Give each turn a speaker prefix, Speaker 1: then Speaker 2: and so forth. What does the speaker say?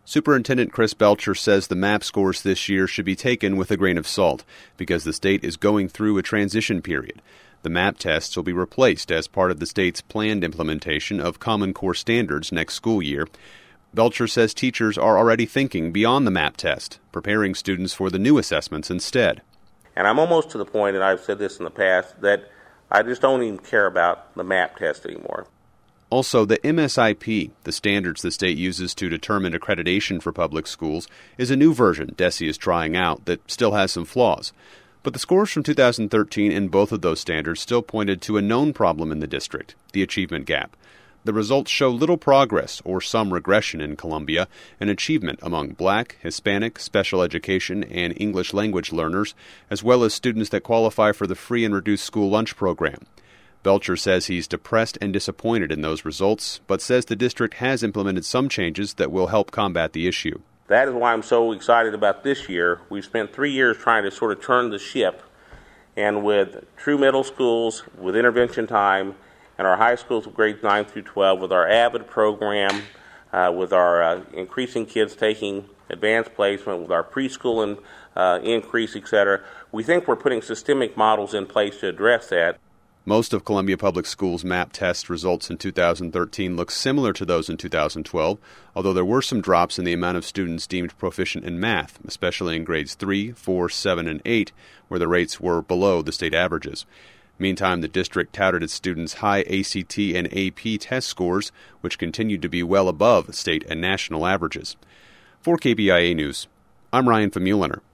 Speaker 1: Superintendent Chris Belcher says the MAP scores this year should be taken with a grain of salt because the state is going through a transition period. The MAP tests will be replaced as part of the state's planned implementation of Common Core standards next school year. Belcher says teachers are already thinking beyond the MAP test, preparing students for the new assessments instead.
Speaker 2: And I'm almost to the point, and I've said this in the past, that I just don't even care about the MAP test anymore.
Speaker 1: Also, the MSIP, the standards the state uses to determine accreditation for public schools, is a new version DESE is trying out that still has some flaws. But the scores from 2013 in both of those standards still pointed to a known problem in the district, the achievement gap. The results show little progress or some regression in Columbia in achievement among Black, Hispanic, special education, and English language learners, as well as students that qualify for the free and reduced school lunch program. Belcher says he's depressed and disappointed in those results, but says the district has implemented some changes that will help combat the issue.
Speaker 2: That is why I'm so excited about this year. We've spent 3 years trying to sort of turn the ship, and with true middle schools, with intervention time, and our high schools of grades 9 through 12, with our AVID program, with our increasing kids taking advanced placement, with our preschool and increase, etc., we think we're putting systemic models in place to address that.
Speaker 1: Most of Columbia Public Schools' MAP test results in 2013 look similar to those in 2012, although there were some drops in the amount of students deemed proficient in math, especially in grades 3, 4, 7, and 8, where the rates were below the state averages. Meantime, the district touted its students' high ACT and AP test scores, which continued to be well above state and national averages. For KBIA News, I'm Ryan Famuliner.